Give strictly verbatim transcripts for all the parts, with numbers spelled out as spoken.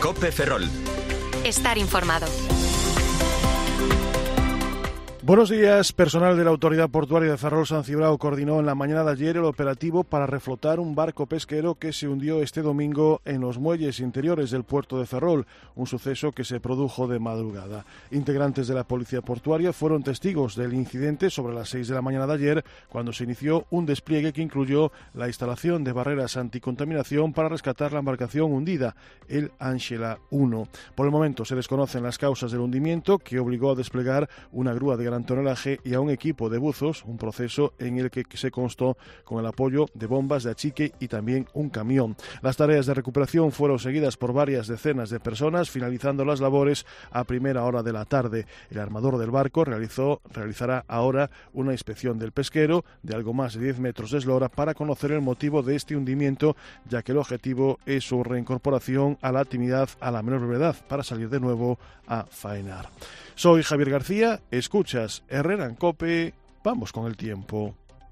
COPE Ferrol. Estar informado. Buenos días. Personal de la Autoridad Portuaria de Ferrol-San Cibrao coordinó en la mañana de ayer el operativo para reflotar un barco pesquero que se hundió este domingo en los muelles interiores del puerto de Ferrol, un suceso que se produjo de madrugada. Integrantes de la Policía Portuaria fueron testigos del incidente sobre las seis de la mañana de ayer, cuando se inició un despliegue que incluyó la instalación de barreras anticontaminación para rescatar la embarcación hundida, el Ángela uno. Por el momento se desconocen las causas del hundimiento, que obligó a desplegar una grúa de gran tonelaje y a un equipo de buzos, un proceso en el que se constó con el apoyo de bombas de achique y también un camión. Las tareas de recuperación fueron seguidas por varias decenas de personas, finalizando las labores a primera hora de la tarde. El armador del barco realizó, realizará ahora una inspección del pesquero de algo más de diez metros de eslora para conocer el motivo de este hundimiento, ya que el objetivo es su reincorporación a la actividad a la menor brevedad para salir de nuevo a faenar. Soy Javier García, escuchas Herrera en COPE, vamos con el tiempo.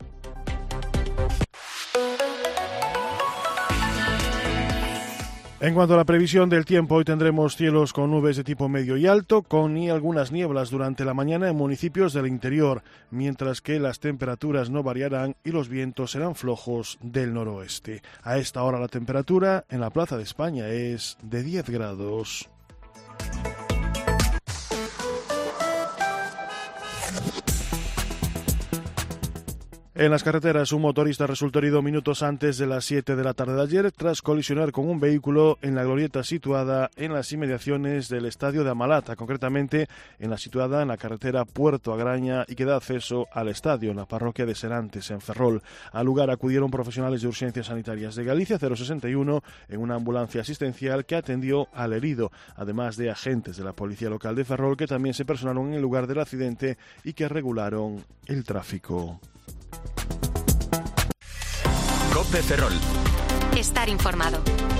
En cuanto a la previsión del tiempo, hoy tendremos cielos con nubes de tipo medio y alto, con y algunas nieblas durante la mañana en municipios del interior, mientras que las temperaturas no variarán y los vientos serán flojos del noroeste. A esta hora la temperatura en la Plaza de España es de diez grados. En las carreteras, un motorista resultó herido minutos antes de las siete de la tarde de ayer tras colisionar con un vehículo en la glorieta situada en las inmediaciones del estadio de Amalata, concretamente en la situada en la carretera Puerto Agraña y que da acceso al estadio en la parroquia de Serantes, en Ferrol. Al lugar acudieron profesionales de urgencias sanitarias de Galicia cero sesenta y uno en una ambulancia asistencial que atendió al herido, además de agentes de la policía local de Ferrol que también se personaron en el lugar del accidente y que regularon el tráfico. COPE Ferrol. Estar informado.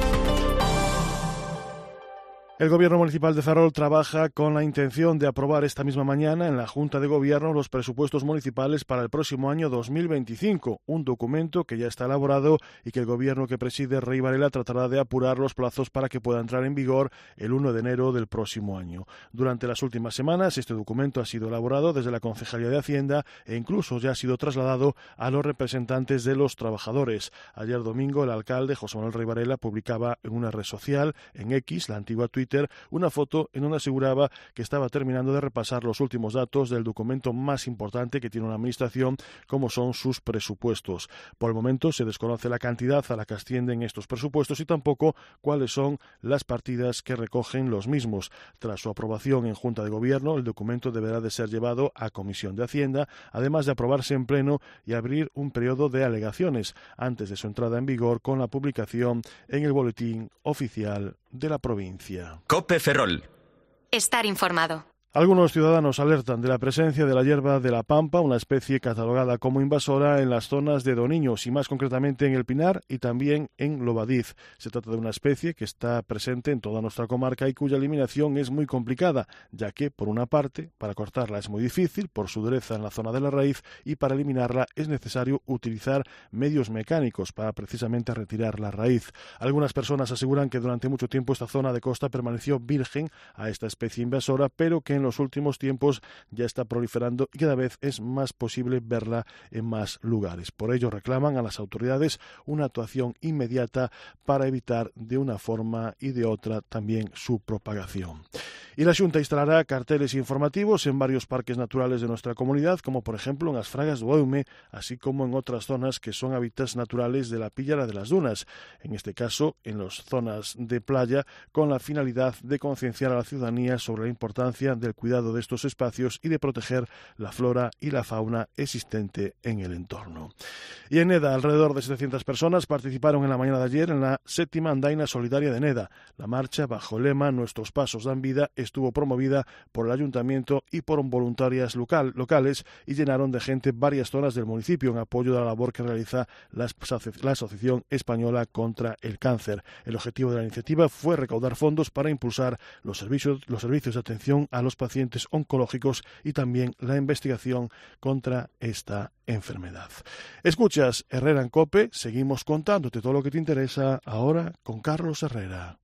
El Gobierno Municipal de Ferrol trabaja con la intención de aprobar esta misma mañana en la Junta de Gobierno los presupuestos municipales para el próximo año dos mil veinticinco, un documento que ya está elaborado y que el Gobierno que preside Rey Varela tratará de apurar los plazos para que pueda entrar en vigor el uno de enero del próximo año. Durante las últimas semanas, este documento ha sido elaborado desde la Concejalía de Hacienda e incluso ya ha sido trasladado a los representantes de los trabajadores. Ayer domingo, el alcalde José Manuel Rey Varela publicaba en una red social, en X, la antigua Twitter, una foto en donde aseguraba que estaba terminando de repasar los últimos datos del documento más importante que tiene una administración, como son sus presupuestos. Por el momento se desconoce la cantidad a la que ascienden estos presupuestos y tampoco cuáles son las partidas que recogen los mismos. Tras su aprobación en Junta de Gobierno, el documento deberá de ser llevado a Comisión de Hacienda, además de aprobarse en pleno y abrir un periodo de alegaciones antes de su entrada en vigor con la publicación en el Boletín Oficial de la provincia. COPE Ferrol. Estar informado. Algunos ciudadanos alertan de la presencia de la hierba de la pampa, una especie catalogada como invasora en las zonas de Doniños y más concretamente en El Pinar y también en Lobadiz. Se trata de una especie que está presente en toda nuestra comarca y cuya eliminación es muy complicada, ya que, por una parte, para cortarla es muy difícil por su dureza en la zona de la raíz y para eliminarla es necesario utilizar medios mecánicos para precisamente retirar la raíz. Algunas personas aseguran que durante mucho tiempo esta zona de costa permaneció virgen a esta especie invasora, pero que en los últimos tiempos ya está proliferando y cada vez es más posible verla en más lugares. Por ello reclaman a las autoridades una actuación inmediata para evitar de una forma y de otra también su propagación. Y la Xunta instalará carteles informativos en varios parques naturales de nuestra comunidad, como por ejemplo en las Fragas do Eume, así como en otras zonas que son hábitats naturales de la Píllara de las Dunas, en este caso en las zonas de playa, con la finalidad de concienciar a la ciudadanía sobre la importancia del cuidado de estos espacios y de proteger la flora y la fauna existente en el entorno. Y en Neda, alrededor de setecientas personas participaron en la mañana de ayer en la séptima andaina solidaria de Neda. La marcha, bajo el lema Nuestros pasos dan vida, estuvo promovida por el ayuntamiento y por voluntarias local, locales y llenaron de gente varias zonas del municipio en apoyo de la labor que realiza la, la Asociación Española contra el Cáncer. El objetivo de la iniciativa fue recaudar fondos para impulsar los servicios, los servicios de atención a los pacientes oncológicos y también la investigación contra esta enfermedad. Escuchas Herrera en COPE, seguimos contándote todo lo que te interesa ahora con Carlos Herrera.